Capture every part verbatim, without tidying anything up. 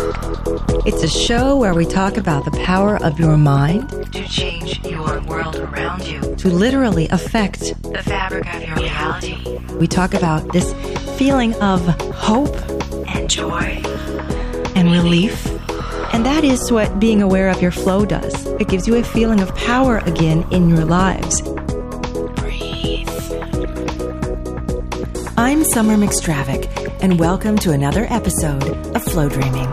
It's a show where we talk about the power of your mind to change your world around you, to literally affect the fabric of your reality. We talk about this feeling of hope and joy and relief. And that is what being aware of your flow does. It gives you a feeling of power again in your lives. Breathe. I'm Summer McStravick, and welcome to another episode of Flow Dreaming.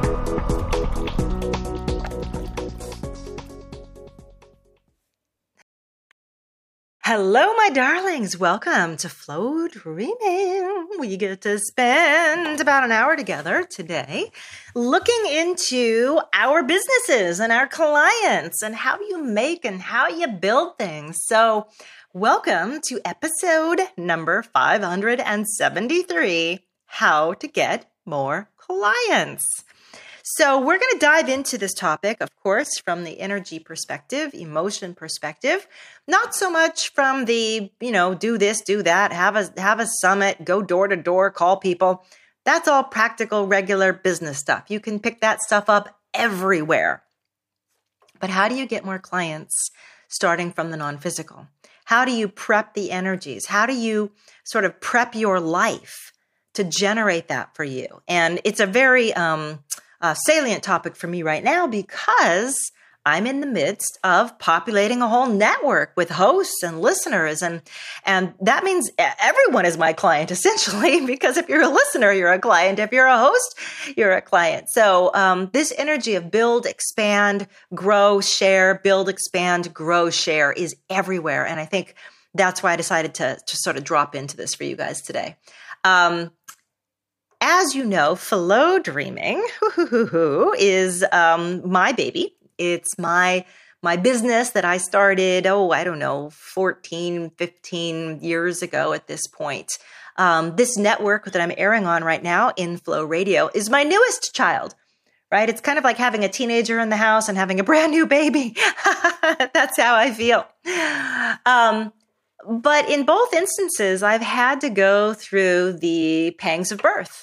Hello, my darlings. Welcome to Flow Dreaming. We get to spend about an hour together today looking into our businesses and our clients and how you make and how you build things. So welcome to episode number five hundred seventy-three, How to Get More Clients. So we're going to dive into this topic, of course, from the energy perspective, emotion perspective, not so much from the, you know, do this, do that, have a have a summit, go door to door, call people. That's all practical, regular business stuff. You can pick that stuff up everywhere. But how do you get more clients starting from the non-physical? How do you prep the energies? How do you sort of prep your life to generate that for you? And it's a very um, uh, salient topic for me right now because I'm in the midst of populating a whole network with hosts and listeners. And, and that means everyone is my client, essentially, because if you're a listener, you're a client. If you're a host, you're a client. So um, this energy of build, expand, grow, share, build, expand, grow, share is everywhere. And I think that's why I decided to, to sort of drop into this for you guys today. Um, as you know, Flow Dreaming is um, my baby. It's my my business that I started, oh, I don't know, fourteen, fifteen years ago at this point. Um, this network that I'm airing on right now, Inflow Radio, is my newest child, right? It's kind of like having a teenager in the house and having a brand new baby. That's how I feel. Um, but in both instances, I've had to go through the pangs of birth,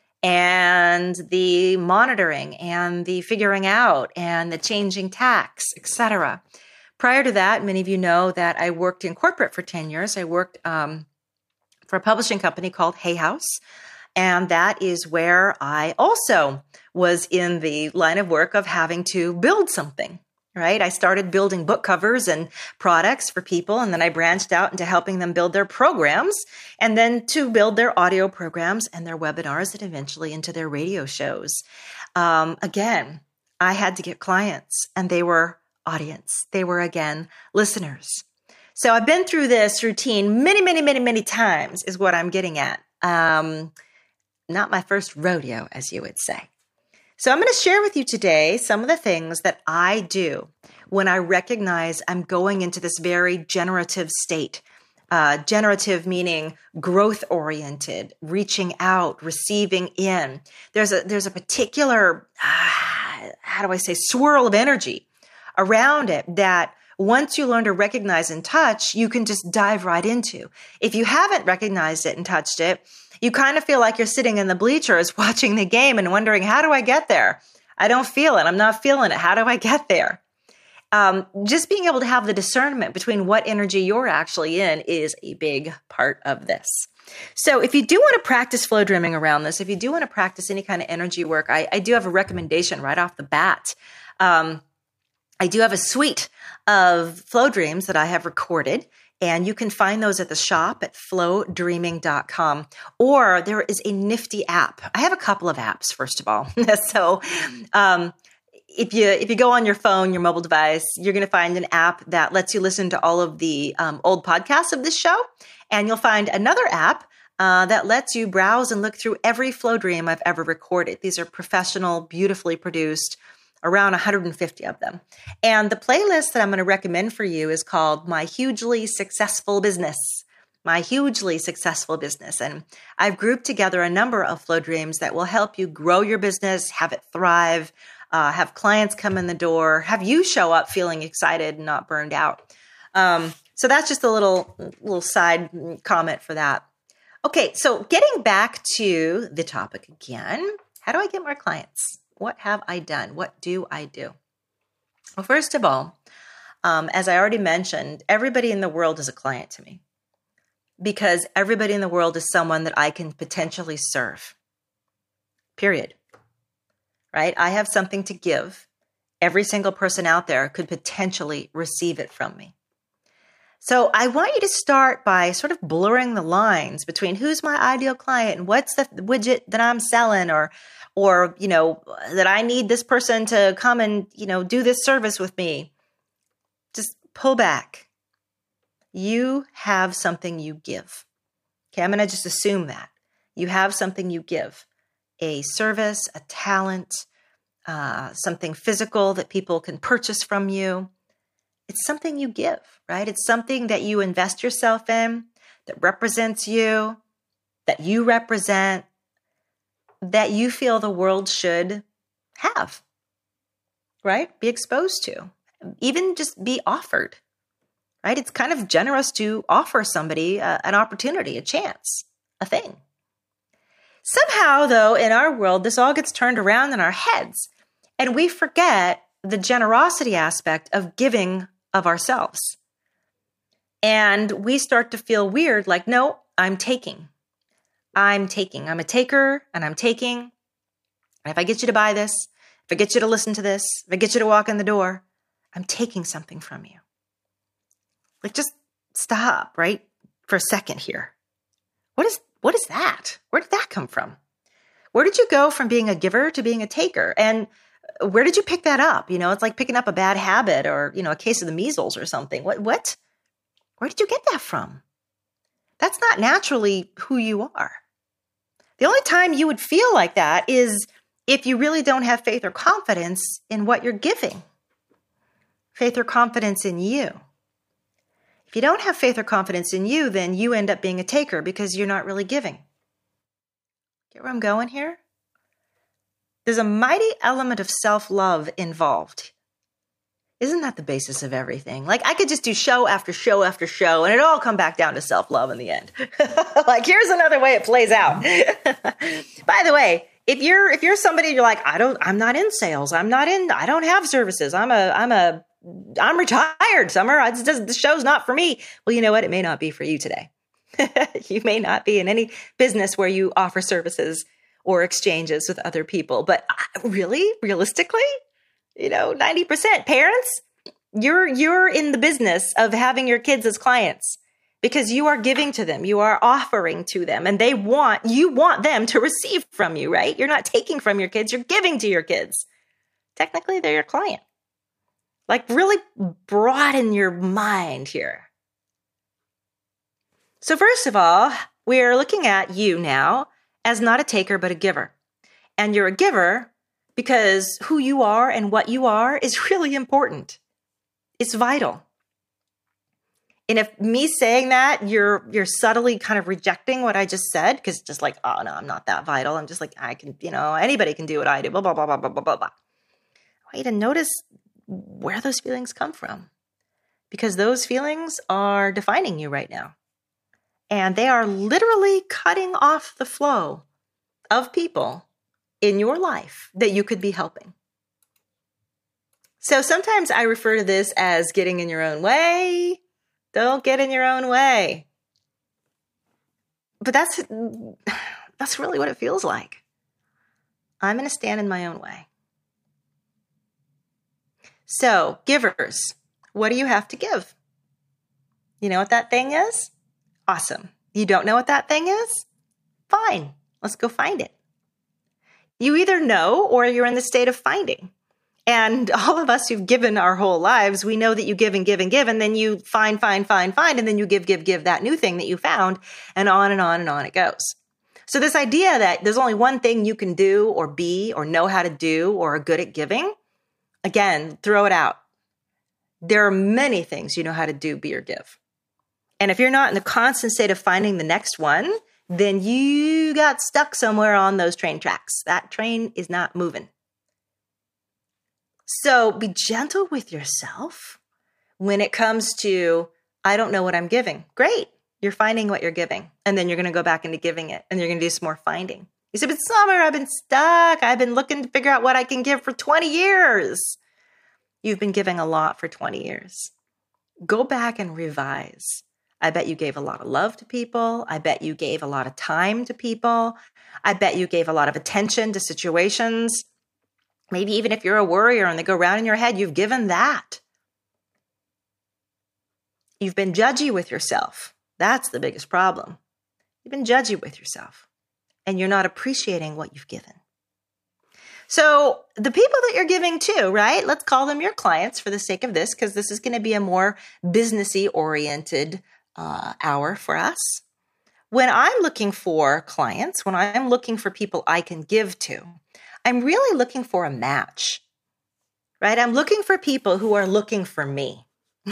and the monitoring and the figuring out and the changing tax, et cetera. Prior to that, many of you know that I worked in corporate for ten years. I worked um, for a publishing company called Hay House. And that is where I also was in the line of work of having to build something, right? I started building book covers and products for people, and then I branched out into helping them build their programs, and then to build their audio programs and their webinars, and eventually into their radio shows. Um, again, I had to get clients, and they were audience. They were, again, listeners. So I've been through this routine many, many, many, many times is what I'm getting at. Um, not my first rodeo, as you would say. So I'm going to share with you today some of the things that I do when I recognize I'm going into this very generative state. Uh, generative meaning growth-oriented, reaching out, receiving in. There's a there's a particular, uh, how do I say, swirl of energy around it that once you learn to recognize and touch, you can just dive right into. If you haven't recognized it and touched it, you kind of feel like you're sitting in the bleachers watching the game and wondering, how do I get there? I don't feel it. I'm not feeling it. How do I get there? Um, just being able to have the discernment between what energy you're actually in is a big part of this. So if you do want to practice flow dreaming around this, if you do want to practice any kind of energy work, I, I do have a recommendation right off the bat. Um, I do have a suite of flow dreams that I have recorded, and you can find those at the shop at flow dreaming dot com. Or there is a nifty app. I have a couple of apps, first of all. so um, if you if you go on your phone, your mobile device, you're going to find an app that lets you listen to all of the um, old podcasts of this show. And you'll find another app uh, that lets you browse and look through every flow dream I've ever recorded. These are professional, beautifully produced, around one hundred fifty of them. And the playlist that I'm going to recommend for you is called My Hugely Successful Business. My Hugely Successful Business. And I've grouped together a number of flow dreams that will help you grow your business, have it thrive, uh, have clients come in the door, have you show up feeling excited and not burned out. Um, so that's just a little, little side comment for that. Okay, so getting back to the topic again, how do I get more clients? What have I done? What do I do? Well, first of all, um, as I already mentioned, everybody in the world is a client to me because everybody in the world is someone that I can potentially serve. Period. Right? I have something to give. Every single person out there could potentially receive it from me. So I want you to start by sort of blurring the lines between who's my ideal client and what's the widget that I'm selling, or, or, you know, that I need this person to come and, you know, do this service with me. Just pull back. You have something you give. Okay, I'm going to just assume that. You have something you give. A service, a talent, uh, something physical that people can purchase from you. It's something you give, right? It's something that you invest yourself in, that represents you, that you represent, that you feel the world should have, right? Be exposed to, even just be offered, right? It's kind of generous to offer somebody uh, an opportunity, a chance, a thing. Somehow, though, in our world, this all gets turned around in our heads, and we forget the generosity aspect of giving of ourselves. And we start to feel weird, like, no, I'm taking. I'm taking. I'm a taker, and I'm taking. And if I get you to buy this, if I get you to listen to this, if I get you to walk in the door, I'm taking something from you. Like, just stop, right, for a second here. What is what is that? Where did that come from? Where did you go from being a giver to being a taker? And where did you pick that up? You know, it's like picking up a bad habit or, you know, a case of the measles or something. What, what? Where did you get that from? That's not naturally who you are. The only time you would feel like that is if you really don't have faith or confidence in what you're giving. Faith or confidence in you. If you don't have faith or confidence in you, then you end up being a taker because you're not really giving. Get where I'm going here? There's a mighty element of self-love involved. Isn't that the basis of everything? Like, I could just do show after show after show, and it all come back down to self-love in the end. Like, here's another way it plays out. By the way, if you're if you're somebody, you're like, I don't, I'm not in sales. I'm not in. I don't have services. I'm a, I'm a, I'm retired. Summer. I just, the show's not for me. Well, you know what? It may not be for you today. You may not be in any business where you offer services or exchanges with other people. But really, realistically, you know, ninety percent parents, you're you're in the business of having your kids as clients because you are giving to them, you are offering to them, and they want you want them to receive from you, right? You're not taking from your kids, you're giving to your kids. Technically, they're your client. Like, really broaden your mind here. So first of all, we're looking at you now as not a taker, but a giver. And you're a giver because who you are and what you are is really important. It's vital. And if me saying that, you're you're subtly kind of rejecting what I just said, because it's just like, oh, no, I'm not that vital. I'm just like, I can, you know, anybody can do what I do, blah, blah, blah, blah, blah, blah, blah. I want you to notice where those feelings come from, because those feelings are defining you right now. And they are literally cutting off the flow of people in your life that you could be helping. So sometimes I refer to this as getting in your own way. Don't get in your own way. But that's, that's really what it feels like. I'm going to stand in my own way. So, givers, what do you have to give? You know what that thing is? Awesome. You don't know what that thing is? Fine. Let's go find it. You either know or you're in the state of finding. And all of us who've given our whole lives, we know that you give and give and give, and then you find, find, find, find, and then you give, give, give that new thing that you found, and on and on and on it goes. So this idea that there's only one thing you can do or be or know how to do or are good at giving, again, throw it out. There are many things you know how to do, be, or give. And if you're not in the constant state of finding the next one, then you got stuck somewhere on those train tracks. That train is not moving. So be gentle with yourself when it comes to, I don't know what I'm giving. Great. You're finding what you're giving. And then you're going to go back into giving it. And you're going to do some more finding. You say, but Summer, I've been stuck. I've been looking to figure out what I can give for twenty years. You've been giving a lot for twenty years. Go back and revise. I bet you gave a lot of love to people. I bet you gave a lot of time to people. I bet you gave a lot of attention to situations. Maybe even if you're a worrier and they go round in your head, you've given that. You've been judgy with yourself. That's the biggest problem. You've been judgy with yourself and you're not appreciating what you've given. So the people that you're giving to, right? Let's call them your clients for the sake of this, because this is going to be a more businessy oriented uh, hour for us. When I'm looking for clients, when I'm looking for people I can give to, I'm really looking for a match, right? I'm looking for people who are looking for me,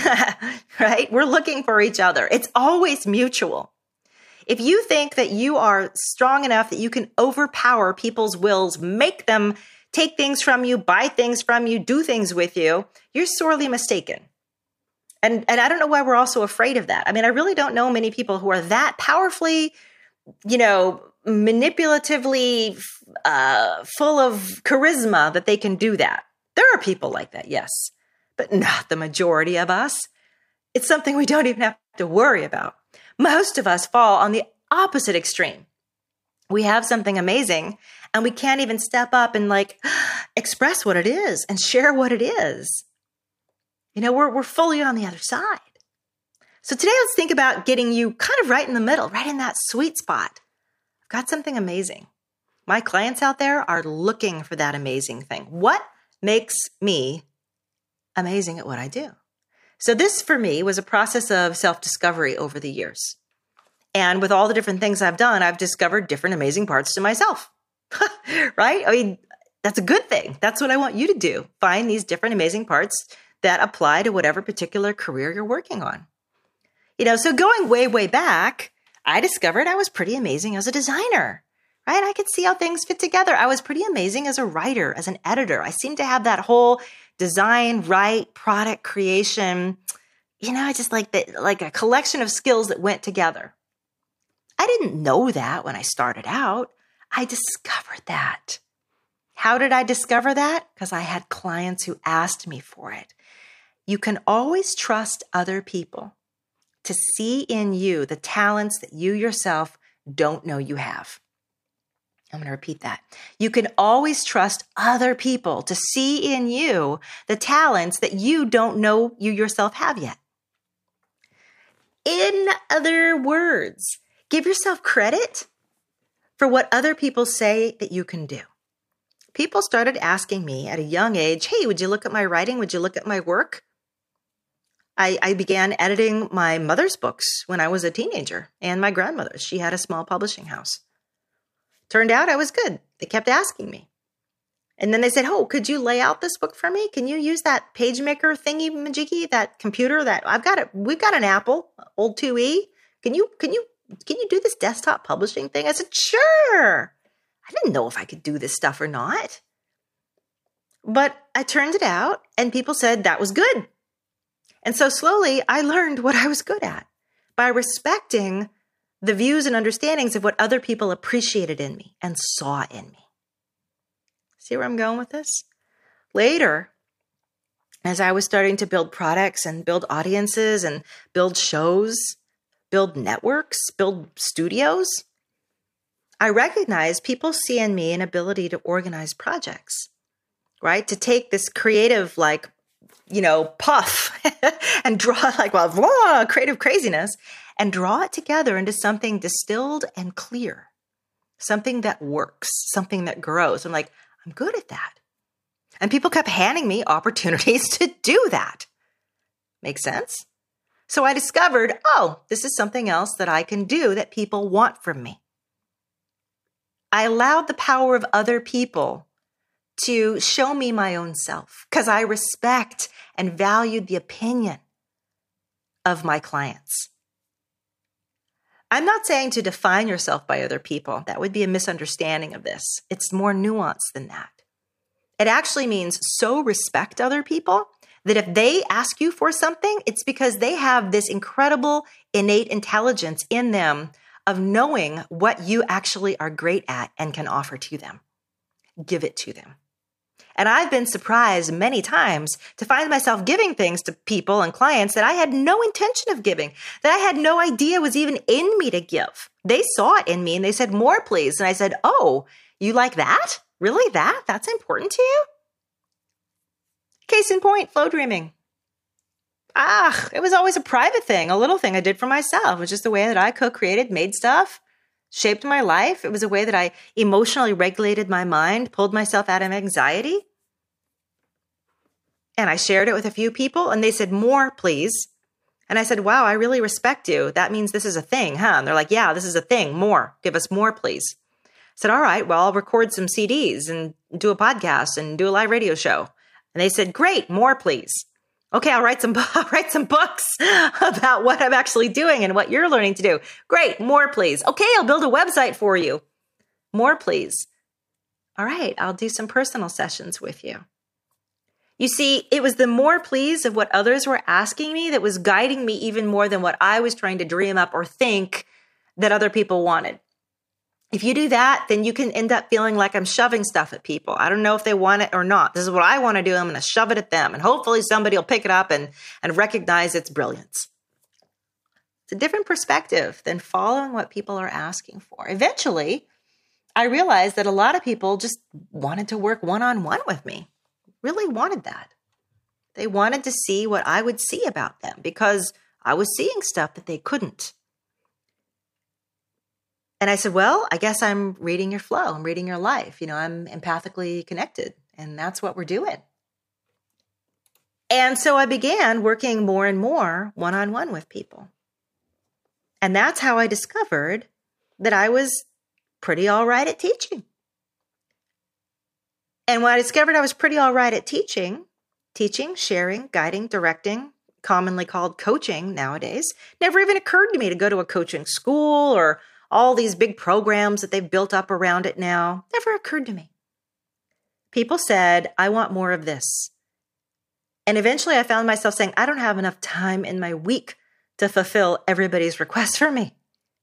right? We're looking for each other. It's always mutual. If you think that you are strong enough that you can overpower people's wills, make them take things from you, buy things from you, do things with you, you're sorely mistaken. And, and I don't know why we're also afraid of that. I mean, I really don't know many people who are that powerfully, you know, manipulatively uh, full of charisma that they can do that. There are people like that, yes, but not the majority of us. It's something we don't even have to worry about. Most of us fall on the opposite extreme. We have something amazing and we can't even step up and like express what it is and share what it is. You know, we're, we're fully on the other side. So today, let's think about getting you kind of right in the middle, right in that sweet spot. I've got something amazing. My clients out there are looking for that amazing thing. What makes me amazing at what I do? So this for me was a process of self-discovery over the years. And with all the different things I've done, I've discovered different amazing parts to myself, right? I mean, that's a good thing. That's what I want you to do. Find these different amazing parts that apply to whatever particular career you're working on. You know, so going way, way back, I discovered I was pretty amazing as a designer, right? I could see how things fit together. I was pretty amazing as a writer, as an editor. I seemed to have that whole design, write, product creation, you know, just like the, like a collection of skills that went together. I didn't know that when I started out. I discovered that. How did I discover that? Because I had clients who asked me for it. You can always trust other people to see in you the talents that you yourself don't know you have. I'm going to repeat that. You can always trust other people to see in you the talents that you don't know you yourself have yet. In other words, give yourself credit for what other people say that you can do. People started asking me at a young age, hey, would you look at my writing? Would you look at my work? I, I began editing my mother's books when I was a teenager and my grandmother's. She had a small publishing house. Turned out I was good. They kept asking me. And then they said, oh, could you lay out this book for me? Can you use that PageMaker thingy majiggy, that computer that I've got it. We've got an Apple, old two E. Can you, can you, can you do this desktop publishing thing? I said, sure. I didn't know if I could do this stuff or not. But I turned it out and people said that was good. And so slowly I learned what I was good at by respecting the views and understandings of what other people appreciated in me and saw in me. See where I'm going with this? Later, as I was starting to build products and build audiences and build shows, build networks, build studios, I recognized people see in me an ability to organize projects, right? To take this creative, like, you know, puff and draw like, well, blah, creative craziness and draw it together into something distilled and clear, something that works, something that grows. I'm like, I'm good at that. And people kept handing me opportunities to do that. Make sense? So I discovered, oh, this is something else that I can do that people want from me. I allowed the power of other people to show me my own self because I respect and valued the opinion of my clients. I'm not saying to define yourself by other people. That would be a misunderstanding of this. It's more nuanced than that. It actually means so respect other people that if they ask you for something, it's because they have this incredible innate intelligence in them of knowing what you actually are great at and can offer to them. Give it to them. And I've been surprised many times to find myself giving things to people and clients that I had no intention of giving, that I had no idea was even in me to give. They saw it in me and they said, more, please. And I said, oh, you like that? Really? That? That's important to you? Case in point, flow dreaming. Ah, it was always a private thing, a little thing I did for myself. It was just the way that I co-created, made stuff, shaped my life. It was a way that I emotionally regulated my mind, pulled myself out of anxiety. And I shared it with a few people and they said, more, please. And I said, wow, I really respect you. That means this is a thing, huh? And they're like, yeah, this is a thing. More. Give us more, please. I said, all right, well, I'll record some C Ds and do a podcast and do a live radio show. And they said, great, more, please. Okay, I'll write some, I'll write some books about what I'm actually doing and what you're learning to do. Great, more, please. Okay, I'll build a website for you. More, please. All right, I'll do some personal sessions with you. You see, it was the more please of what others were asking me that was guiding me even more than what I was trying to dream up or think that other people wanted. If you do that, then you can end up feeling like I'm shoving stuff at people. I don't know if they want it or not. This is what I want to do. I'm going to shove it at them. And hopefully somebody will pick it up and, and recognize its brilliance. It's a different perspective than following what people are asking for. Eventually, I realized that a lot of people just wanted to work one-on-one with me. Really wanted that. They wanted to see what I would see about them because I was seeing stuff that they couldn't. And I said, well, I guess I'm reading your flow. I'm reading your life. You know, I'm empathically connected and that's what we're doing. And so I began working more and more one-on-one with people. And that's how I discovered that I was pretty all right at teaching. And when I discovered I was pretty all right at teaching, teaching, sharing, guiding, directing, commonly called coaching nowadays, never even occurred to me to go to a coaching school or all these big programs that they've built up around it now. Never occurred to me. People said, I want more of this. And eventually I found myself saying, I don't have enough time in my week to fulfill everybody's request for me.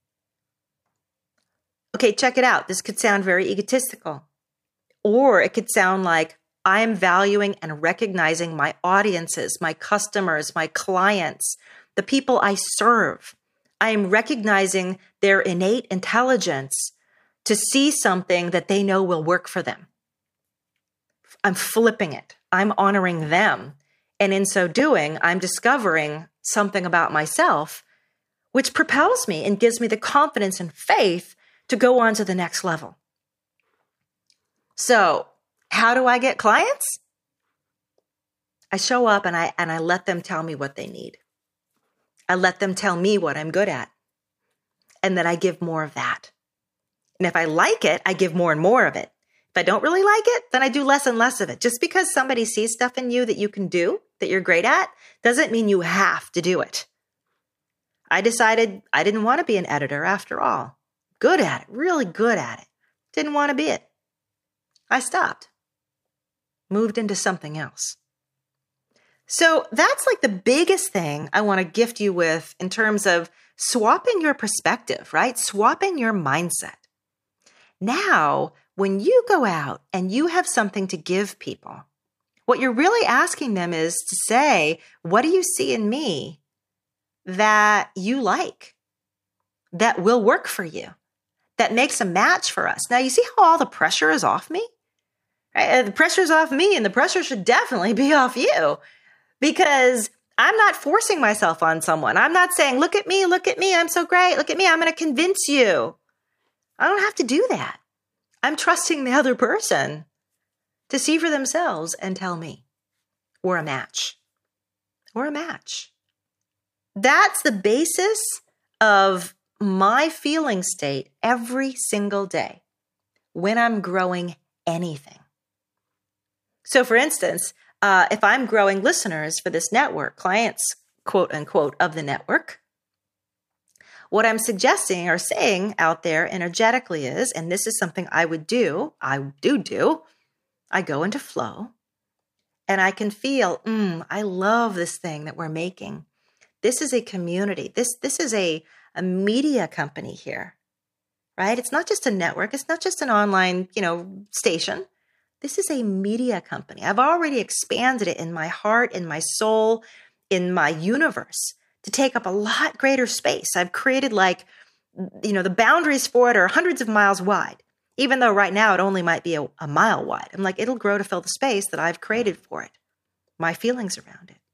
Okay, check it out. This could sound very egotistical. Or it could sound like I am valuing and recognizing my audiences, my customers, my clients, the people I serve. I am recognizing their innate intelligence to see something that they know will work for them. I'm flipping it. I'm honoring them. And in so doing, I'm discovering something about myself, which propels me and gives me the confidence and faith to go on to the next level. So how do I get clients? I show up and I and I let them tell me what they need. I let them tell me what I'm good at. And then I give more of that. And if I like it, I give more and more of it. If I don't really like it, then I do less and less of it. Just because somebody sees stuff in you that you can do, that you're great at, doesn't mean you have to do it. I decided I didn't want to be an editor after all. Good at it, really good at it. Didn't want to be it. I stopped, moved into something else. So that's like the biggest thing I want to gift you with in terms of swapping your perspective, right? Swapping your mindset. Now, when you go out and you have something to give people, what you're really asking them is to say, what do you see in me that you like, that will work for you, that makes a match for us? Now, you see how all the pressure is off me? Right? The pressure's off me, and the pressure should definitely be off you, because I'm not forcing myself on someone. I'm not saying, look at me, look at me, I'm so great, look at me, I'm going to convince you. I don't have to do that. I'm trusting the other person to see for themselves and tell me. Or a match. Or a match. That's the basis of my feeling state every single day when I'm growing anything. So for instance, uh, if I'm growing listeners for this network, clients, quote unquote, of the network, what I'm suggesting or saying out there energetically is, and this is something I would do, I do do, I go into flow and I can feel, mm, I love this thing that we're making. This is a community. This, this is a, a media company here. right? It's not just a network. It's not just an online, you know, station. This is a media company. I've already expanded it in my heart, in my soul, in my universe to take up a lot greater space. I've created like, you know, the boundaries for it are hundreds of miles wide, even though right now it only might be a, a mile wide. I'm like, it'll grow to fill the space that I've created for it, my feelings around it.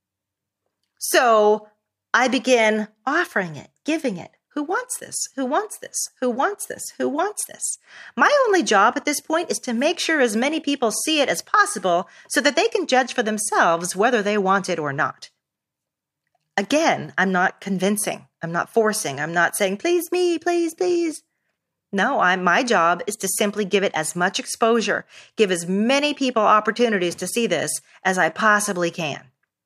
So I begin offering it, giving it. Who wants this? Who wants this? Who wants this? Who wants this? My only job at this point is to make sure as many people see it as possible so that they can judge for themselves whether they want it or not. Again, I'm not convincing. I'm not forcing. I'm not saying, please me, please, please. No, I'm, my job is to simply give it as much exposure, give as many people opportunities to see this as I possibly can.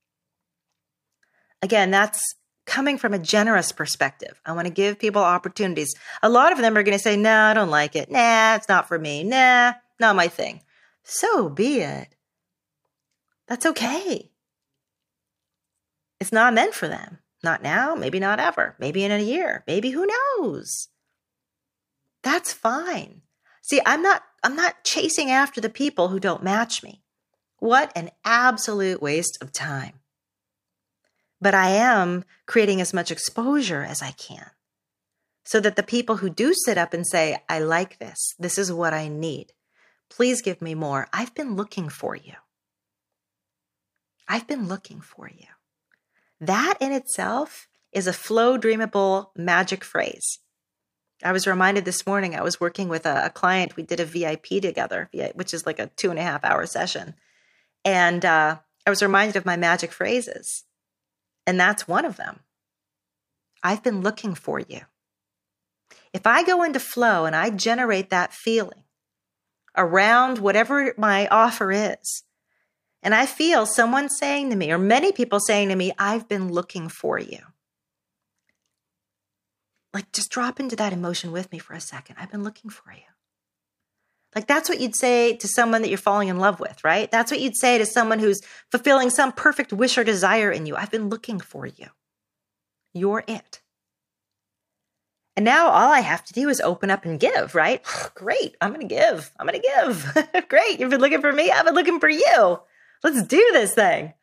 Again, that's coming from a generous perspective. I want to give people opportunities. A lot of them are going to say, no, I don't like it. Nah, it's not for me. Nah, not my thing. So be it. That's okay. It's not meant for them. Not now, maybe not ever, maybe in a year, maybe who knows? That's fine. See, I'm not, I'm not chasing after the people who don't match me. What an absolute waste of time. But I am creating as much exposure as I can so that the people who do sit up and say, I like this, this is what I need, please give me more. I've been looking for you. I've been looking for you. That in itself is a flow dreamable magic phrase. I was reminded this morning, I was working with a, a client. We did a V I P together, which is like a two and a half hour session. And uh, I was reminded of my magic phrases. And that's one of them. I've been looking for you. If I go into flow and I generate that feeling around whatever my offer is, and I feel someone saying to me, or many people saying to me, I've been looking for you. Like, just drop into that emotion with me for a second. I've been looking for you. Like, that's what you'd say to someone that you're falling in love with, right? That's what you'd say to someone who's fulfilling some perfect wish or desire in you. I've been looking for you. You're it. And now all I have to do is open up and give, right? Great. I'm going to give. I'm going to give. Great. You've been looking for me. I've been looking for you. Let's do this thing.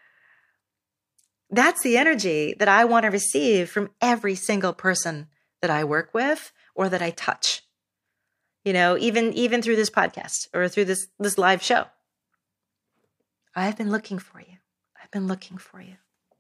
That's the energy that I want to receive from every single person that I work with or that I touch. You know, even, even through this podcast or through this, this live show. I've been looking for you. I've been looking for you.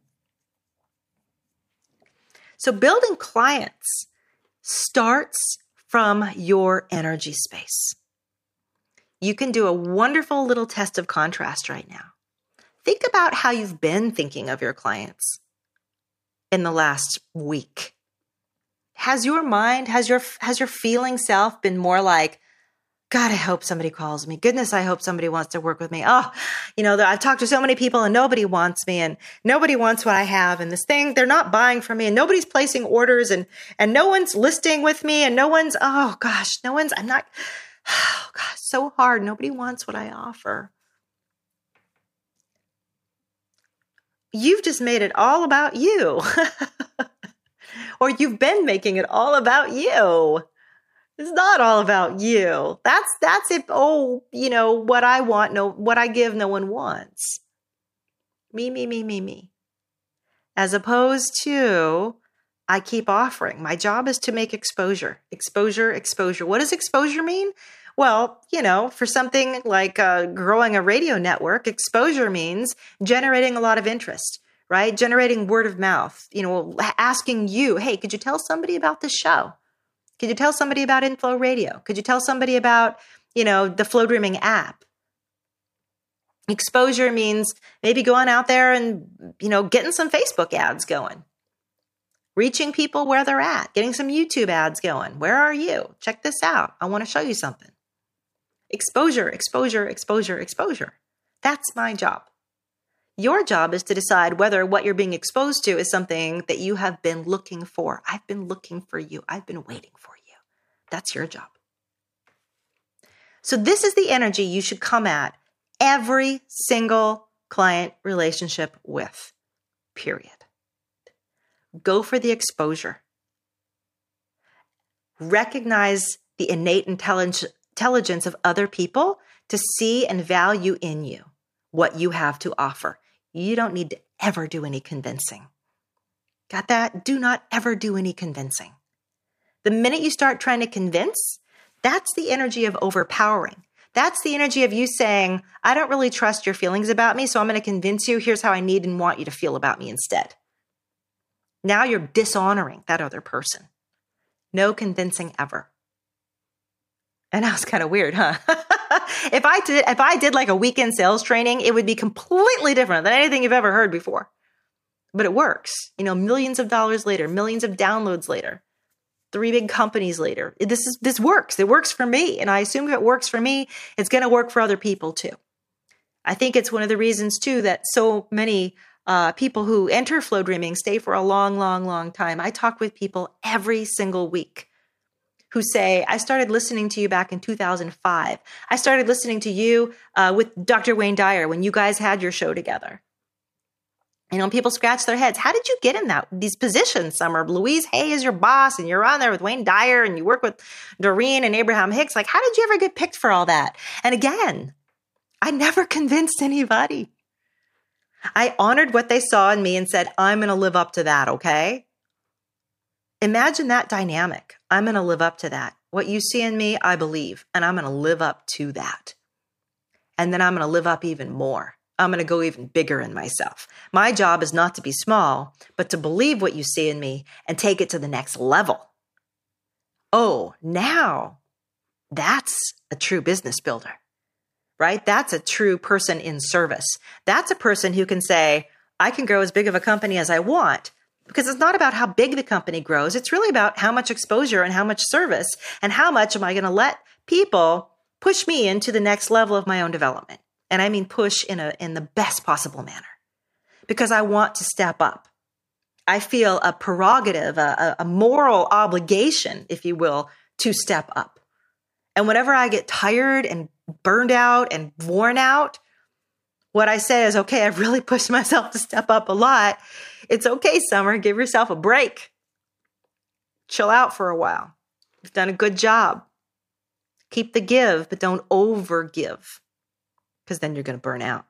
So building clients starts from your energy space. You can do a wonderful little test of contrast right now. Think about how you've been thinking of your clients in the last week. Has your mind, has your, has your feeling self been more like, God, I hope somebody calls me. Goodness, I hope somebody wants to work with me. Oh, you know, I've talked to so many people and nobody wants me and nobody wants what I have. And this thing, they're not buying from me and nobody's placing orders and, and no one's listing with me and no one's, oh gosh, no one's, I'm not, oh gosh, so hard. Nobody wants what I offer. You've just made it all about you. Or you've been making it all about you. It's not all about you. That's, that's if, oh, you know, what I want, no, what I give, no one wants. Me, me, me, me, me. As opposed to, I keep offering. My job is to make exposure, exposure, exposure. What does exposure mean? Well, you know, for something like uh, growing a radio network, exposure means generating a lot of interest. Right? Generating word of mouth, you know, asking you, hey, could you tell somebody about this show? Could you tell somebody about Inflow Radio? Could you tell somebody about, you know, the Flow Dreaming app? Exposure means maybe going out there and, you know, getting some Facebook ads going, reaching people where they're at, getting some YouTube ads going. Where are you? Check this out. I want to show you something. Exposure, exposure, exposure, exposure. That's my job. Your job is to decide whether what you're being exposed to is something that you have been looking for. I've been looking for you. I've been waiting for you. That's your job. So this is the energy you should come at every single client relationship with, period. Go for the exposure. recognize the innate intelligence of other people to see and value in you what you have to offer. You don't need to ever do any convincing. Got that? Do not ever do any convincing. The minute you start trying to convince, that's the energy of overpowering. That's the energy of you saying, I don't really trust your feelings about me, so I'm going to convince you. Here's how I need and want you to feel about me instead. Now you're dishonoring that other person. No convincing ever. And that was kind of weird, huh? if I did, if I did like a weekend sales training, it would be completely different than anything you've ever heard before. But it works. You know, millions of dollars later, millions of downloads later, three big companies later. This is this works. It works for me. And I assume if it works for me, it's going to work for other people too. I think it's one of the reasons too that so many uh, people who enter Flow Dreaming stay for a long, long, long time. I talk with people every single week who say, I started listening to you back in two thousand five. I started listening to you uh, with Doctor Wayne Dyer when you guys had your show together. You know, people scratch their heads. How did you get in that these positions, Summer? Louise Hay is your boss, and you're on there with Wayne Dyer, and you work with Doreen and Abraham Hicks. Like, how did you ever get picked for all that? And again, I never convinced anybody. I honored what they saw in me and said, I'm going to live up to that, okay? Imagine that dynamic. I'm going to live up to that. What you see in me, I believe, and I'm going to live up to that. And then I'm going to live up even more. I'm going to go even bigger in myself. My job is not to be small, but to believe what you see in me and take it to the next level. Oh, now that's a true business builder, right? That's a true person in service. That's a person who can say, I can grow as big of a company as I want, because it's not about how big the company grows. It's really about how much exposure and how much service and how much am I going to let people push me into the next level of my own development. And I mean push in a in the best possible manner, because I want to step up. I feel a prerogative, a, a moral obligation, if you will, to step up. And whenever I get tired and burned out and worn out, what I say is, okay, I've really pushed myself to step up a lot. It's okay, Summer, give yourself a break. Chill out for a while. You've done a good job. Keep the give, but don't overgive, because then you're going to burn out.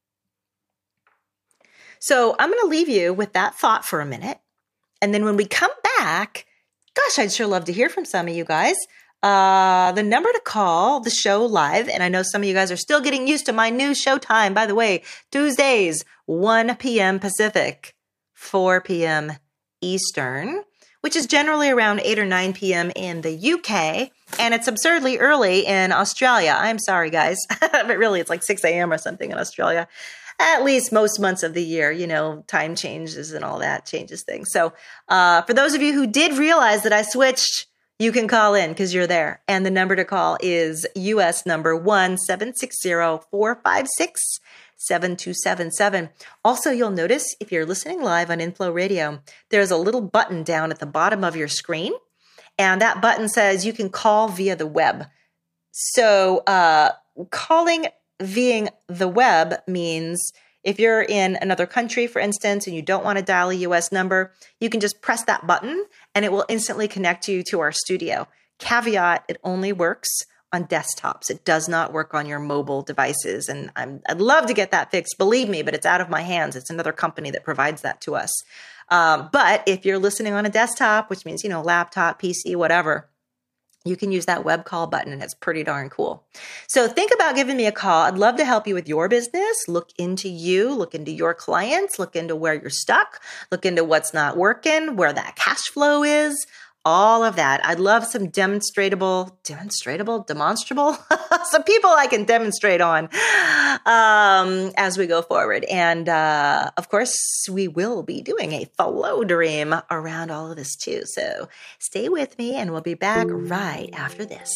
So I'm going to leave you with that thought for a minute. And then when we come back, gosh, I'd sure love to hear from some of you guys. Uh, the number to call the show live, and I know some of you guys are still getting used to my new show time, by the way, Tuesdays, one p.m. Pacific, four p.m. Eastern, which is generally around eight or nine p.m. in the U K, and it's absurdly early in Australia. I'm sorry, guys, but really it's like six a.m. or something in Australia. At least most months of the year, you know, time changes and all that changes things. So uh, for those of you who did realize that I switched, you can call in because you're there. And the number to call is U S number one seven six zero, four five six, seven two seven seven. Also, you'll notice if you're listening live on Inflow Radio, there's a little button down at the bottom of your screen. And that button says you can call via the web. So uh, calling via the web means if you're in another country, for instance, and you don't want to dial a U S number, you can just press that button and it will instantly connect you to our studio. Caveat, it only works on desktops. It does not work on your mobile devices. And I'm, I'd love to get that fixed, believe me, but it's out of my hands. It's another company that provides that to us. Um, but if you're listening on a desktop, which means, you know, laptop, P C, whatever, you can use that web call button and it's pretty darn cool. So think about giving me a call. I'd love to help you with your business. Look into you, look into your clients, look into where you're stuck, look into what's not working, where that cash flow is, all of that. I'd love some demonstratable, demonstratable, demonstrable, some people I can demonstrate on um, as we go forward. And uh, of course, we will be doing a flow dream around all of this too. So stay with me and we'll be back right after this.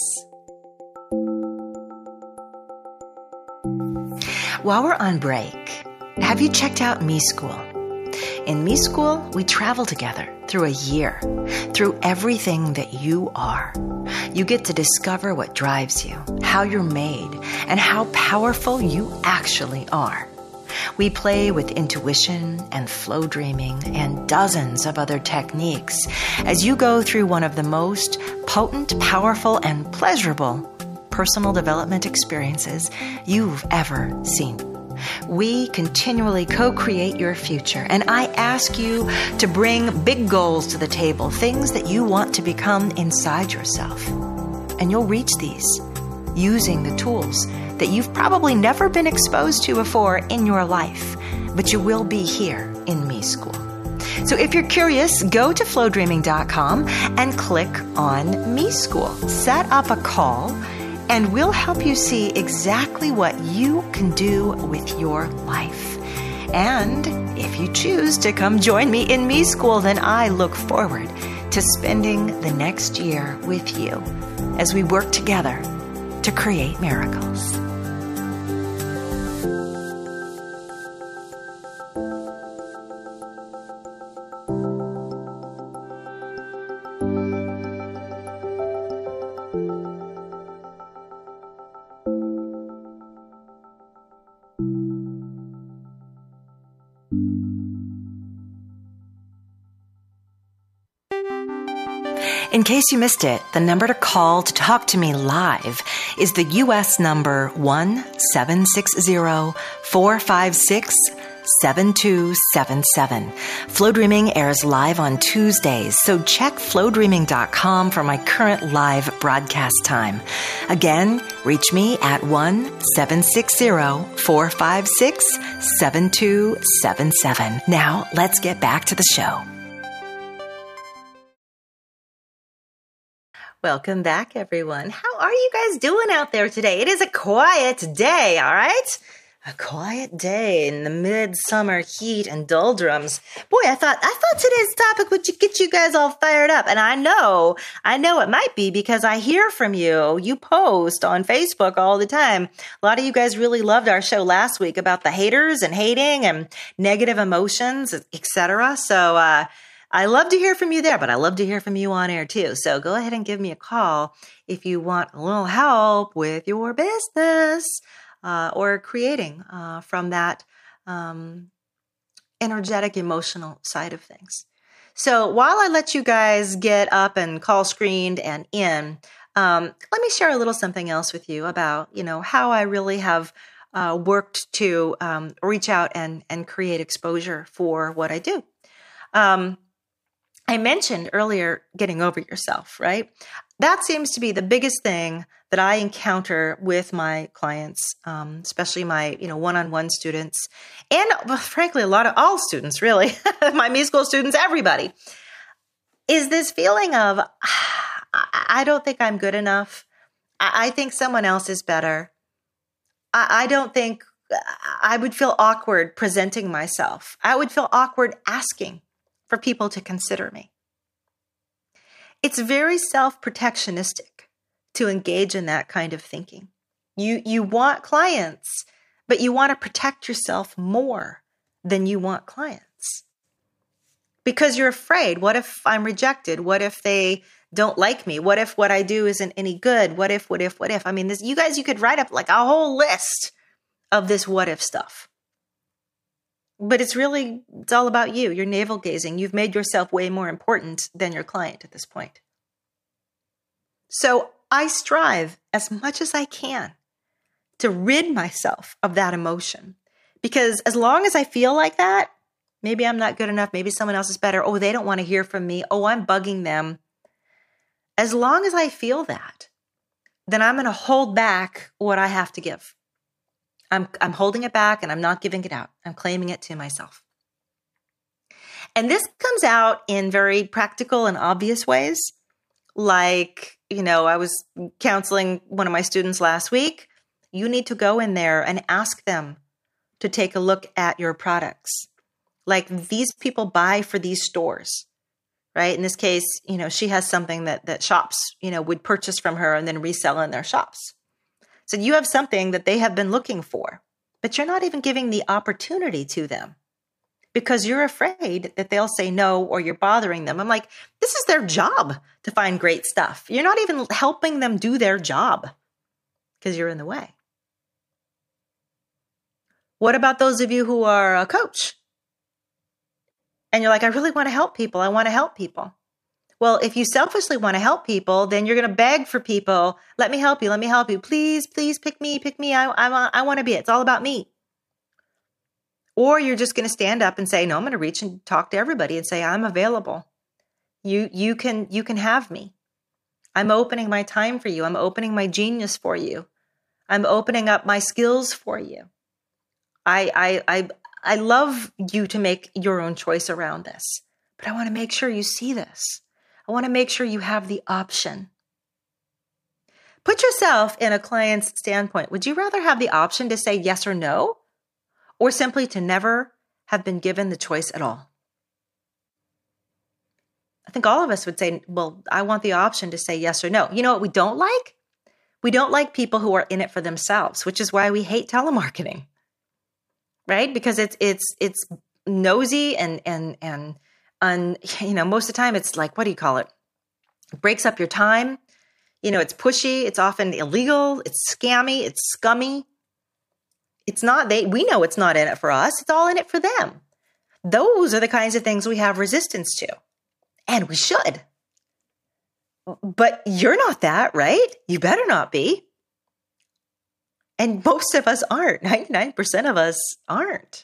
While we're on break, have you checked out Me School? In Me School, we travel together through a year, through everything that you are. You get to discover what drives you, how you're made, and how powerful you actually are. We play with intuition and flow dreaming and dozens of other techniques as you go through one of the most potent, powerful, and pleasurable personal development experiences you've ever seen. We continually co-create your future, and I ask you to bring big goals to the table, things that you want to become inside yourself. And you'll reach these using the tools that you've probably never been exposed to before in your life, but you will be here in Me School. So if you're curious, go to flow dreaming dot com and click on Me School. Set up a call, and we'll help you see exactly what you can do with your life. And if you choose to come join me in Me School, then I look forward to spending the next year with you as we work together to create miracles. In case you missed it, the number to call to talk to me live is the U S number one seven six zero, four five six, seven two seven seven. Flow Dreaming airs live on Tuesdays, so check flow dreaming dot com for my current live broadcast time. Again, reach me at one seven six zero, four five six, seven two seven seven. Now, let's get back to the show. Welcome back, everyone. How are you guys doing out there today? It is a quiet day, all right? A quiet day in the midsummer heat and doldrums. Boy, I thought I thought today's topic would get you guys all fired up. And I know, I know it might be because I hear from you. You post on Facebook all the time. A lot of you guys really loved our show last week about the haters and hating and negative emotions, et cetera. So, uh, I love to hear from you there, but I love to hear from you on air too. So go ahead and give me a call if you want a little help with your business uh, or creating uh, from that um, energetic, emotional side of things. So while I let you guys get up and call screened and in, um, let me share a little something else with you about, you know, how I really have uh, worked to um, reach out and, and create exposure for what I do. Um, I mentioned earlier getting over yourself, right? That seems to be the biggest thing that I encounter with my clients, um, especially my, you know, one-on-one students, and well, frankly, a lot of all students, really, my Me School students, everybody, is this feeling of, I don't think I'm good enough. I think someone else is better. I don't think I would feel awkward presenting myself. I would feel awkward asking for people to consider me. It's very self-protectionistic to engage in that kind of thinking. You, you want clients, but you want to protect yourself more than you want clients. Because you're afraid, what if I'm rejected? What if they don't like me? What if what I do isn't any good? What if, what if, what if? I mean, this, you guys, you could write up like a whole list of this what if stuff. But it's really, it's all about you. You're navel gazing. You've made yourself way more important than your client at this point. So I strive as much as I can to rid myself of that emotion. Because as long as I feel like that, maybe I'm not good enough, maybe someone else is better, oh, they don't want to hear from me, oh, I'm bugging them. As long as I feel that, then I'm going to hold back what I have to give. I'm I'm holding it back and I'm not giving it out. I'm claiming it to myself. And this comes out in very practical and obvious ways. Like, you know, I was counseling one of my students last week. You need to go in there and ask them to take a look at your products. Like, these people buy for these stores, right? In this case, you know, she has something that that shops, you know, would purchase from her and then resell in their shops. So you have something that they have been looking for, but you're not even giving the opportunity to them because you're afraid that they'll say no or you're bothering them. I'm like, this is their job to find great stuff. You're not even helping them do their job because you're in the way. What about those of you who are a coach? And you're like, I really want to help people. I want to help people. Well, if you selfishly want to help people, then you're going to beg for people. Let me help you. Let me help you. Please, please pick me. Pick me. I, I, want, I want to be it. It's all about me. Or you're just going to stand up and say, no, I'm going to reach and talk to everybody and say, I'm available. You, you can, you can have me. I'm opening my time for you. I'm opening my genius for you. I'm opening up my skills for you. I, I, I, I love you to make your own choice around this, but I want to make sure you see this. I want to make sure you have the option. Put yourself in a client's standpoint. Would you rather have the option to say yes or no, or simply to never have been given the choice at all? I think all of us would say, well, I want the option to say yes or no. You know what we don't like? We don't like people who are in it for themselves, which is why we hate telemarketing, right? Because it's it's it's nosy and and and un, you know, most of the time it's like, what do you call it? It breaks up your time. You know, it's pushy. It's often illegal. It's scammy. It's scummy. It's not, they, we know it's not in it for us. It's all in it for them. Those are the kinds of things we have resistance to. And we should. But you're not that, right? You better not be. And most of us aren't. ninety-nine percent of us aren't.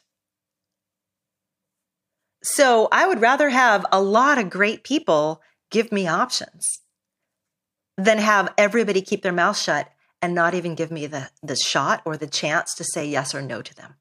So I would rather have a lot of great people give me options than have everybody keep their mouth shut and not even give me the, the shot or the chance to say yes or no to them.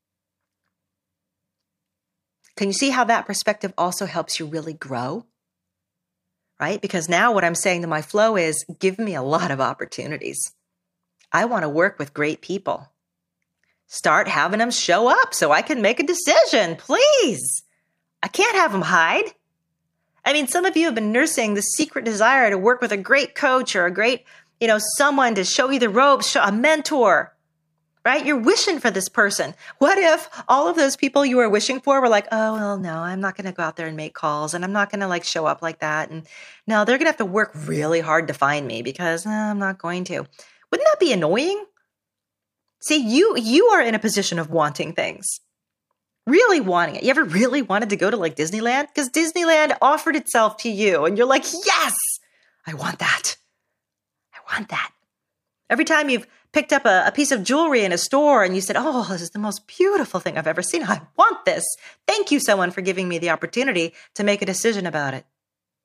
Can you see how that perspective also helps you really grow? Right? Because now what I'm saying to my flow is, give me a lot of opportunities. I want to work with great people. Start having them show up so I can make a decision, please. I can't have them hide. I mean, some of you have been nursing the secret desire to work with a great coach or a great, you know, someone to show you the ropes, show, a mentor, right? You're wishing for this person. What if all of those people you were wishing for were like, oh, well, no, I'm not going to go out there and make calls, and I'm not going to like show up like that. And no, they're going to have to work really hard to find me because eh, I'm not going to. Wouldn't that be annoying? See, you, you are in a position of wanting things. Really wanting it. You ever really wanted to go to like Disneyland? Because Disneyland offered itself to you and you're like, yes, I want that. I want that. Every time you've picked up a, a piece of jewelry in a store and you said, oh, this is the most beautiful thing I've ever seen. I want this. Thank you, someone, for giving me the opportunity to make a decision about it.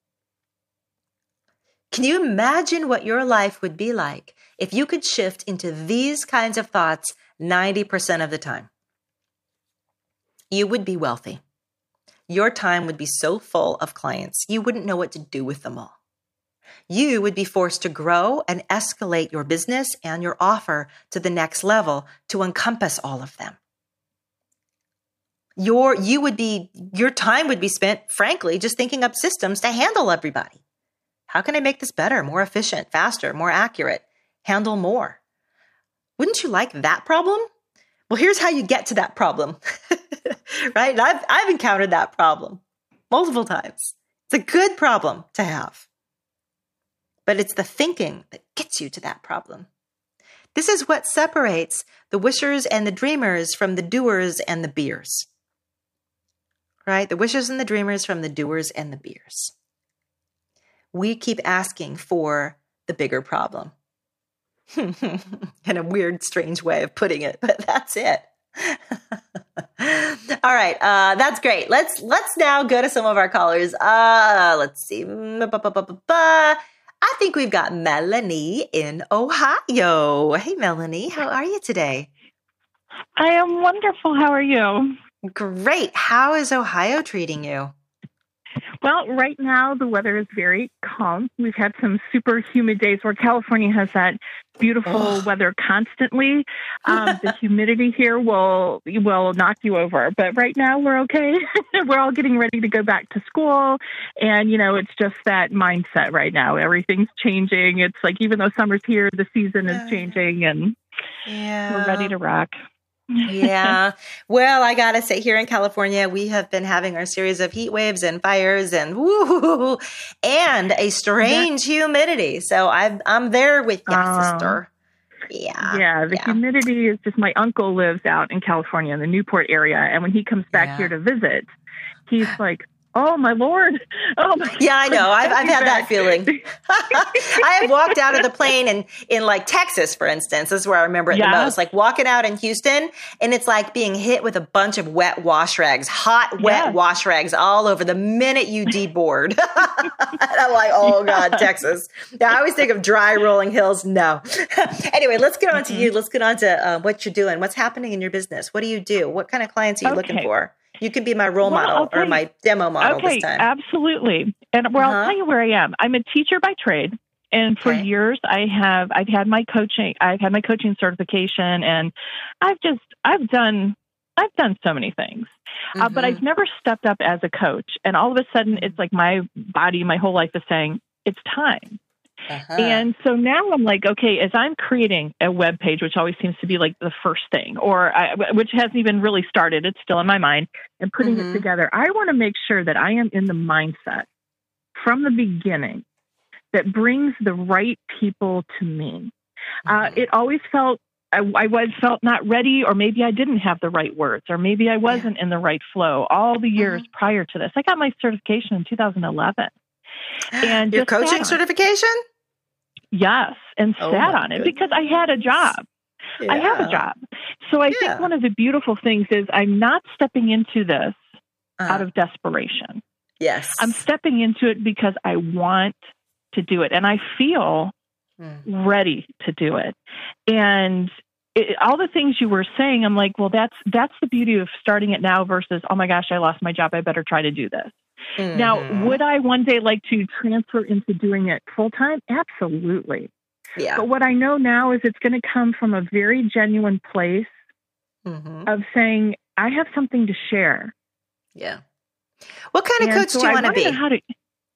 Can you imagine what your life would be like if you could shift into these kinds of thoughts ninety percent of the time? You would be wealthy. Your time would be so full of clients, you wouldn't know what to do with them all. You would be forced to grow and escalate your business and your offer to the next level to encompass all of them. Your, you would be, your time would be spent, frankly, just thinking up systems to handle everybody. How can I make this better, more efficient, faster, more accurate, handle more? Wouldn't you like that problem? Well, here's how you get to that problem, right? And I've, I've encountered that problem multiple times. It's a good problem to have, but it's the thinking that gets you to that problem. This is what separates the wishers and the dreamers from the doers and the beers, right? The wishers and the dreamers from the doers and the beers. We keep asking for the bigger problem. In a weird, strange way of putting it, but that's it. All right, uh, that's great. Let's let's now go to some of our callers. Uh, let's see. I think we've got Melanie in Ohio. Hey, Melanie, how are you today? I am wonderful. How are you? Great. How is Ohio treating you? Well, right now the weather is very calm. We've had some super humid days where California has that beautiful oh. weather constantly. Um, the humidity here will will knock you over. But right now we're okay. We're all getting ready to go back to school. And, you know, it's just that mindset right now. Everything's changing. It's like even though summer's here, the season is changing and yeah. we're ready to rock. Yeah. Well, I got to say, here in California, we have been having our series of heat waves and fires and woo, and a strange yeah. humidity. So I've, I'm there with you, uh, sister. Yeah. Yeah, the yeah. humidity is just, my uncle lives out in California in the Newport area. And when he comes back Yeah. here to visit, he's like, oh, my Lord. Oh, my Yeah, I know. I've, I've had back. that feeling. I have walked out of the plane in, in like Texas, for instance. This is where I remember it yeah. the most. Like walking out in Houston, and it's like being hit with a bunch of wet wash rags, hot, wet yeah. wash rags all over the minute you deboard. And I'm like, oh God, Texas. Now, I always think of dry rolling hills. No. Anyway, let's get on to mm-hmm. you. Let's get on to uh, what you're doing. What's happening in your business? What do you do? What kind of clients are you okay. looking for? You can be my role well, model or my demo model okay, this time. Absolutely. And well, uh-huh. I'll tell you where I am. I'm a teacher by trade. And for okay. years I have, I've had my coaching, I've had my coaching certification, and I've just, I've done, I've done so many things, mm-hmm. uh, but I've never stepped up as a coach. And all of a sudden it's like my body, my whole life is saying it's time. Uh-huh. And so now I'm like, okay, as I'm creating a web page, which always seems to be like the first thing, or I, which hasn't even really started, it's still in my mind, and putting mm-hmm. it together, I want to make sure that I am in the mindset from the beginning that brings the right people to me. Mm-hmm. Uh, it always felt, I, I was felt not ready, or maybe I didn't have the right words, or maybe I wasn't yeah. in the right flow all the years mm-hmm. prior to this. I got my certification in two thousand eleven. And your coaching certification? Yes, and oh sat on it because I had a job. Yeah. I have a job. So I yeah. think one of the beautiful things is I'm not stepping into this uh-huh. out of desperation. Yes. I'm stepping into it because I want to do it, and I feel mm. ready to do it. And it, all the things you were saying, I'm like, well, that's that's the beauty of starting it now versus, oh my gosh, I lost my job, I better try to do this. Mm-hmm. Now, would I one day like to transfer into doing it full time? Absolutely. Yeah. But what I know now is it's going to come from a very genuine place mm-hmm. of saying, I have something to share. Yeah. What kind of and coach so do you want to be? How to,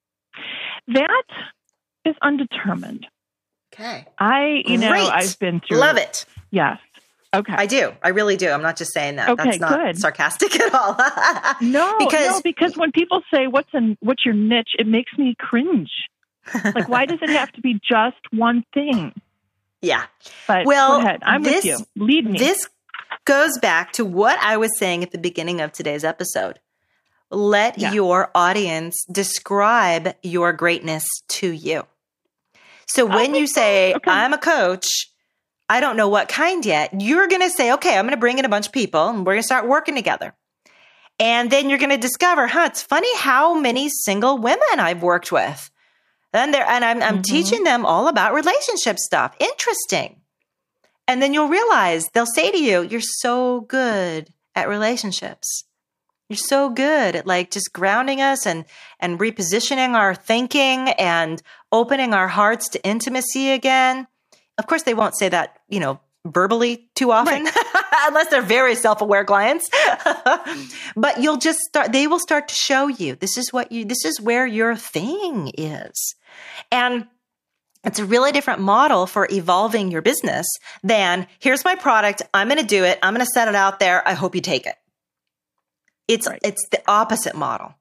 that is undetermined. Okay. I, you Great. know, I've been through. Love it. Yes. Okay. I do. I really do. I'm not just saying that. Okay, That's not good. sarcastic at all. no, because, no, because when people say, what's an, what's your niche? It makes me cringe. Like, why does it have to be just one thing? Yeah. But well, go ahead. I'm this, with you. Lead me. This goes back to what I was saying at the beginning of today's episode. Let yeah. your audience describe your greatness to you. So when okay. you say, okay. I'm a coach, I don't know what kind yet, you're going to say, okay, I'm going to bring in a bunch of people and we're going to start working together. And then you're going to discover, huh, it's funny how many single women I've worked with. And, and I'm, I'm mm-hmm. teaching them all about relationship stuff. Interesting. And then you'll realize they'll say to you, you're so good at relationships. You're so good at like just grounding us and, and repositioning our thinking and opening our hearts to intimacy again. Of course, they won't say that, you know, verbally too often, right. unless they're very self-aware clients. But you'll just start, they will start to show you, this is what you, this is where your thing is. And it's a really different model for evolving your business than here's my product. I'm going to do it. I'm going to set it out there. I hope you take it. It's, right. it's the opposite model.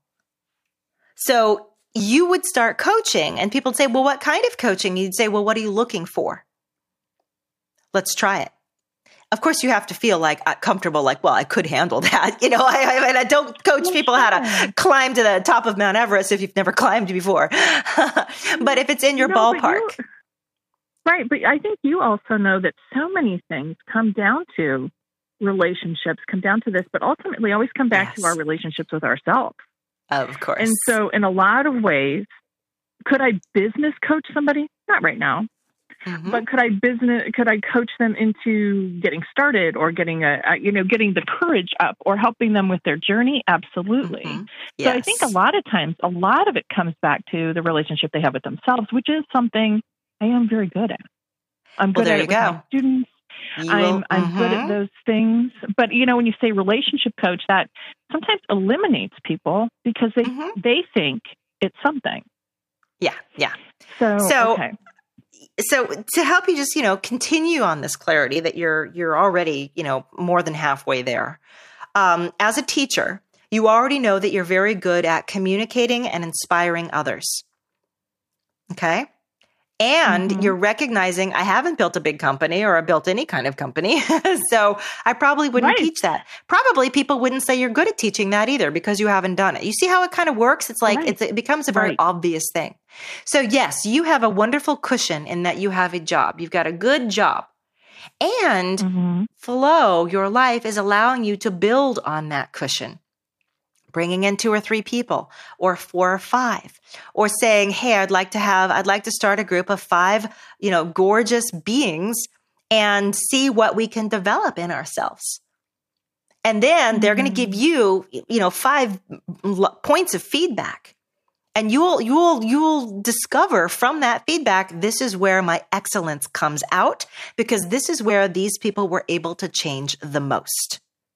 So you would start coaching and people would say, well, what kind of coaching? You'd say, well, what are you looking for? Let's try it. Of course, you have to feel like uh, comfortable, like, well, I could handle that. You know, I, I, I don't coach well, people sure. how to climb to the top of Mount Everest if you've never climbed before. But if it's in your no, ballpark. But right. But I think you also know that so many things come down to relationships, come down to this, but ultimately always come back yes. to our relationships with ourselves. Of course. And so in a lot of ways, could I business coach somebody? Not right now. Mm-hmm. But could I business? Could I coach them into getting started, or getting a, a, you know, getting the courage up, or helping them with their journey? Absolutely. Mm-hmm. Yes. So I think a lot of times, a lot of it comes back to the relationship they have with themselves, which is something I am very good at. I'm good well, at it with go. my students. You I'm will, I'm mm-hmm. good at those things. But you know, when you say relationship coach, that sometimes eliminates people because they mm-hmm. they think it's something. Yeah. Yeah. So so. Okay. So to help you just, you know, continue on this clarity that you're, you're already, you know, more than halfway there. Um, as a teacher, you already know that you're very good at communicating and inspiring others. Okay. And Mm-hmm. you're recognizing I haven't built a big company or I built any kind of company. So I probably wouldn't Right. teach that. Probably people wouldn't say you're good at teaching that either because you haven't done it. You see how it kind of works? It's like, Right. it's, it becomes a very Right. obvious thing. So yes, you have a wonderful cushion in that you have a job. You've got a good job. And Mm-hmm. flow, your life is allowing you to build on that cushion. Bringing in two or three people or four or five, or saying, hey, I'd like to have, I'd like to start a group of five, you know, gorgeous beings and see what we can develop in ourselves. And then mm-hmm. they're going to give you, you know, five l- points of feedback. And you'll, you'll, you'll discover from that feedback, this is where my excellence comes out because this is where these people were able to change the most.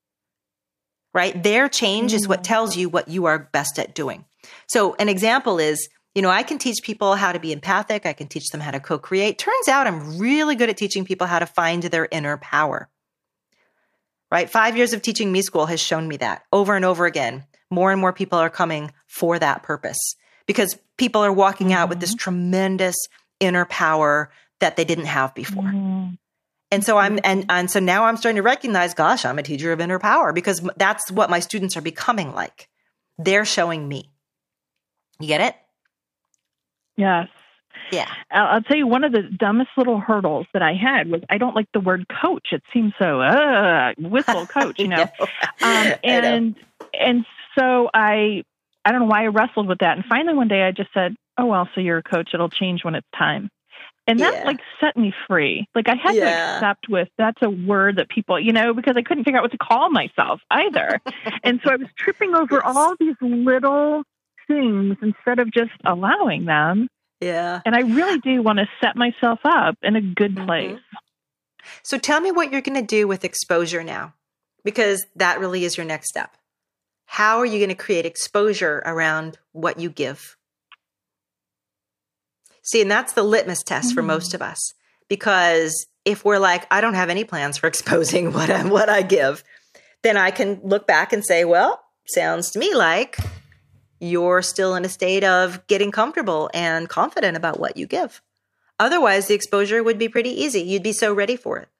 Right? Their change is what tells you what you are best at doing. So an example is, you know, I can teach people how to be empathic. I can teach them how to co-create. Turns out I'm really good at teaching people how to find their inner power. Right? Five years of teaching Me School has shown me that over and over again. More and more people are coming for that purpose because people are walking mm-hmm. out with this tremendous inner power that they didn't have before. Mm-hmm. And so I'm, and, and so now I'm starting to recognize, gosh, I'm a teacher of inner power because that's what my students are becoming like. They're showing me. You get it? Yes. Yeah. I'll, I'll tell you, one of the dumbest little hurdles that I had was I don't like the word coach. It seems so, uh, whistle coach, you know? know. Um, and, know. and so I, I don't know why I wrestled with that. And finally one day I just said, oh, well, so you're a coach. It'll change when it's time. And that yeah. like set me free. Like I had yeah. to accept with that's a word that people, you know, because I couldn't figure out what to call myself either. And so I was tripping over yes. all these little things instead of just allowing them. Yeah. And I really do want to set myself up in a good place. Mm-hmm. So tell me what you're going to do with exposure now, because that really is your next step. How are you going to create exposure around what you give? See, and that's the litmus test mm-hmm. for most of us, because if we're like, I don't have any plans for exposing what I, what I give, then I can look back and say, well, sounds to me like you're still in a state of getting comfortable and confident about what you give. Otherwise, the exposure would be pretty easy. You'd be so ready for it.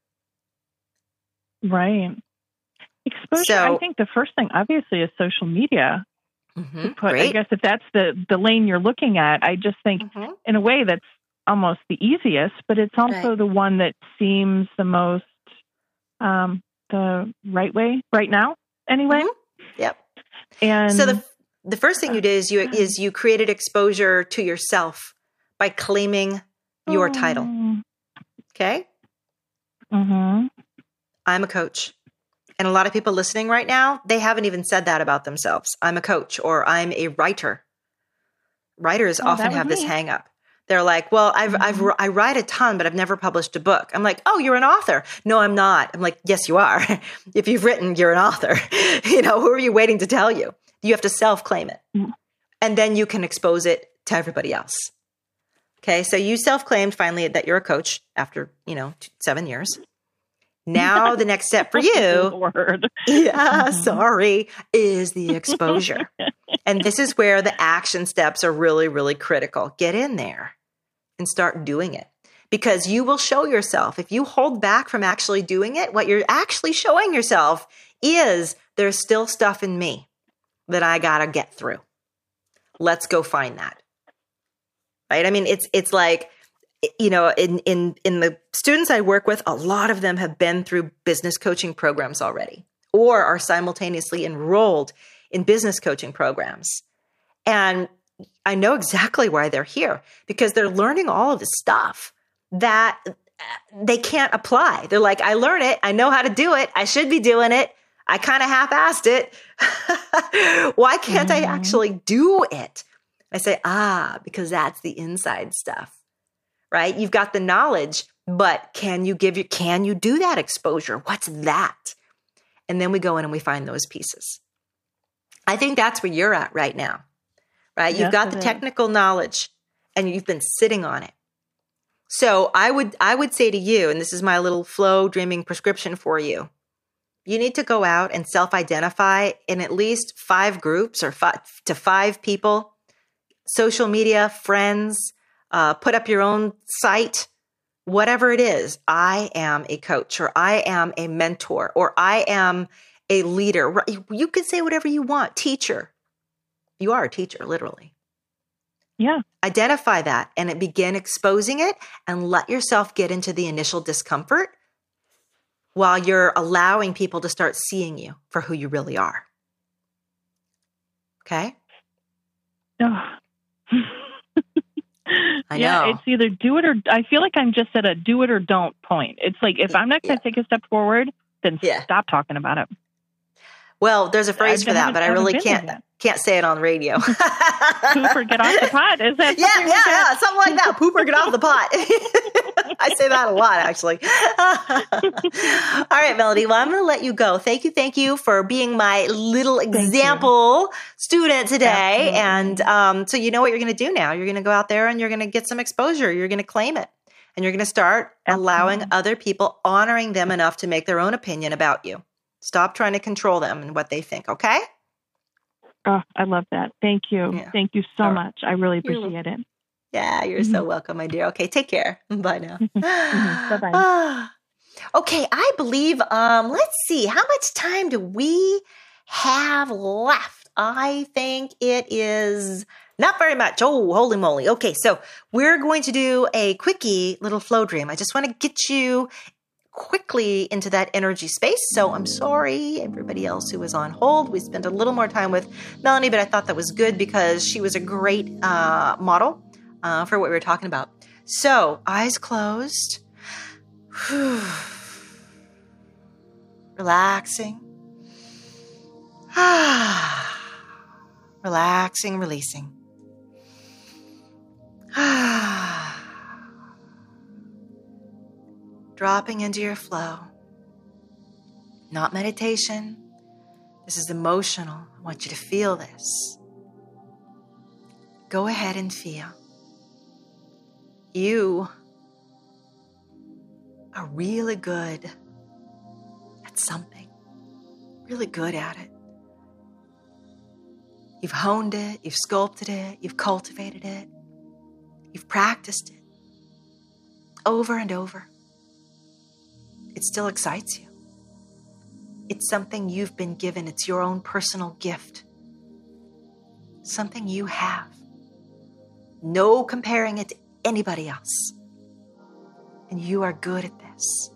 Right. Exposure, so, I think the first thing, obviously, is social media. Mm-hmm, put, I guess if that's the, the lane you're looking at, I just think mm-hmm. in a way that's almost the easiest, but it's also right. the one that seems the most um, the right way right now. Anyway, mm-hmm. yep. And so the the first thing you did is you is you created exposure to yourself by claiming your oh. title. Okay. Mm-hmm. I'm a coach. And a lot of people listening right now, they haven't even said that about themselves. I'm a coach or I'm a writer. Writers oh, often have me. this hang up. They're like, well, I've, mm-hmm. I've, I write a ton, but I've never published a book. I'm like, oh, you're an author. No, I'm not. I'm like, yes, you are. If you've written, you're an author. You know, who are you waiting to tell you? You have to self-claim it. Mm-hmm. And then you can expose it to everybody else. Okay. So you self-claimed finally that you're a coach after, you know, two, seven years. Now the next step for you, Word. yeah, sorry, is the exposure. And this is where the action steps are really, really critical. Get in there and start doing it, because you will show yourself. If you hold back from actually doing it, what you're actually showing yourself is there's still stuff in me that I got to get through. Let's go find that. Right? I mean, it's it's like, you know, in, in, in the students I work with, a lot of them have been through business coaching programs already or are simultaneously enrolled in business coaching programs. And I know exactly why they're here, because they're learning all of this stuff that they can't apply. They're like, I learn it. I know how to do it. I should be doing it. I kind of half-assed it. Why can't mm-hmm. I actually do it? I say, ah, because that's the inside stuff. Right? You've got the knowledge, but can you give you, can you do that exposure? What's that? And then we go in and we find those pieces. I think that's where you're at right now, right? You've yes, got the technical knowledge and you've been sitting on it. So I would, I would say to you, and this is my little flow dreaming prescription for you, you need to go out and self-identify in at least five groups or five to five people, social media, friends, uh, put up your own site, whatever it is. I am a coach, or I am a mentor, or I am a leader. You can say whatever you want. Teacher. You are a teacher, literally. Yeah. Identify that and begin exposing it, and let yourself get into the initial discomfort while you're allowing people to start seeing you for who you really are. Okay? Oh. I yeah, know. It's either do it or I feel like I'm just at a do it or don't point. It's like, if I'm not going to yeah. take a step forward, then yeah. stop talking about it. Well, there's a phrase I for that, but I really can't can't say it on radio. Poop or get off the pot. Is that yeah, yeah, like that? yeah, something like that. Poop or get off the pot. I say that a lot, actually. All right, Melody. Well, I'm going to let you go. Thank you, thank you for being my little example student today. Absolutely. And um, so you know what you're going to do now. You're going to go out there and you're going to get some exposure. You're going to claim it, and you're going to start Absolutely. allowing other people, honoring them enough to make their own opinion about you. Stop trying to control them and what they think, okay? Oh, I love that. Thank you. Yeah. Thank you so right. much. I really appreciate you're, it. Yeah, you're mm-hmm. so welcome, my dear. Okay, take care. Bye now. mm-hmm. Bye-bye. Okay, I believe, um, let's see, how much time do we have left? I think it is not very much. Oh, holy moly. Okay, so we're going to do a quickie little flow dream. I just want to get you quickly into that energy space. So I'm sorry, everybody else who was on hold. We spent a little more time with Melanie, but I thought that was good because she was a great uh, model uh, for what we were talking about. So eyes closed. Relaxing. Relaxing, releasing. Dropping into your flow. Not meditation. This is emotional. I want you to feel this. Go ahead and feel. You are really good at something. Really good at it. You've honed it. You've sculpted it. You've cultivated it. You've practiced it over and over. It still excites you. It's something you've been given. It's your own personal gift. Something you have. No comparing it to anybody else. And you are good at this.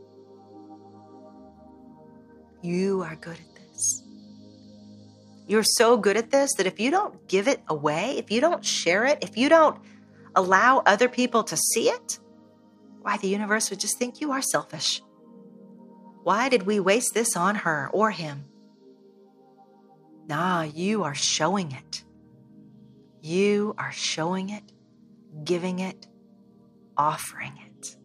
You are good at this. You're so good at this that if you don't give it away, if you don't share it, if you don't allow other people to see it, why, the universe would just think you are selfish. Why did we waste this on her or him? Nah, you are showing it. You are showing it, giving it, offering it.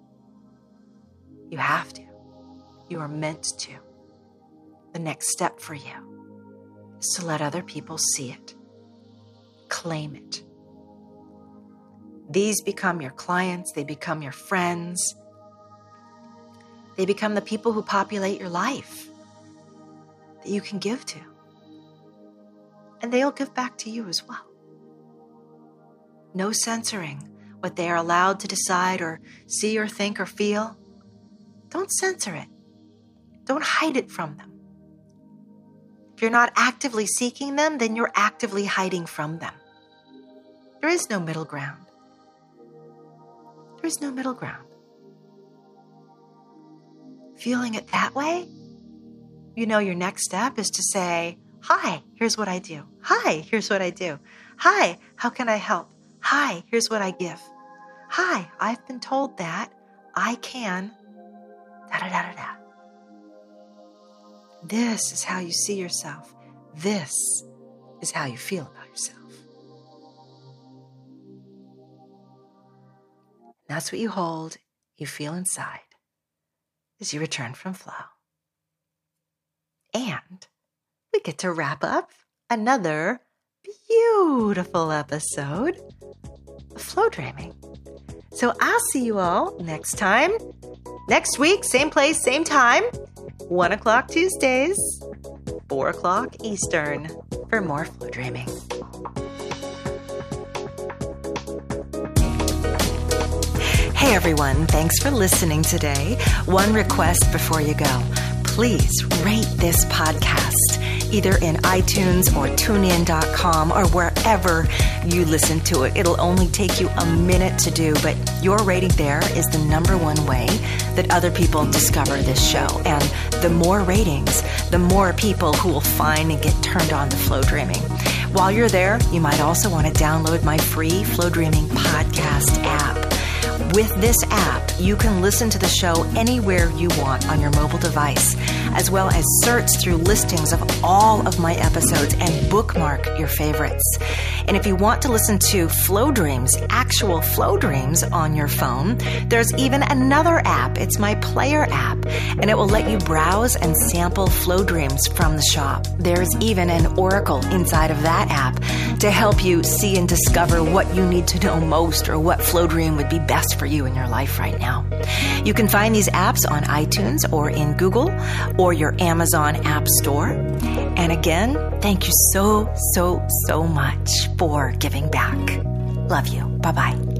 You have to. You are meant to. The next step for you is to let other people see it. Claim it. These become your clients. They become your friends. They become the people who populate your life that you can give to. And they'll give back to you as well. No censoring what they are allowed to decide or see or think or feel. Don't censor it. Don't hide it from them. If you're not actively seeking them, then you're actively hiding from them. There is no middle ground. There is no middle ground. Feeling it that way, you know your next step is to say, hi, here's what I do. Hi, here's what I do. Hi, how can I help? Hi, here's what I give. Hi, I've been told that I can, da-da-da-da-da. This is how you see yourself. This is how you feel about yourself. That's what you hold, you feel inside as you return from flow. And we get to wrap up another beautiful episode of Flow Dreaming. So I'll see you all next time. Next week, same place, same time. One o'clock Tuesdays, four o'clock Eastern for more Flow Dreaming. Hey everyone, thanks for listening today. One request before you go. Please rate this podcast either in iTunes or tune in dot com or wherever you listen to it. It'll only take you a minute to do, but your rating there is the number one way that other people discover this show. And the more ratings, the more people who will find and get turned on to Flow Dreaming. While you're there, you might also want to download my free Flow Dreaming podcast app. With this app, you can listen to the show anywhere you want on your mobile device, as well as search through listings of all of my episodes and bookmark your favorites. And if you want to listen to Flow Dreams, actual Flow Dreams on your phone, there's even another app. It's my Player app, and it will let you browse and sample Flow Dreams from the shop. There's even an oracle inside of that app to help you see and discover what you need to know most or what Flow Dream would be best for you in your life right now. You can find these apps on iTunes or in Google or your Amazon App Store. And again, thank you so, so, so much for giving back. Love you. Bye-bye.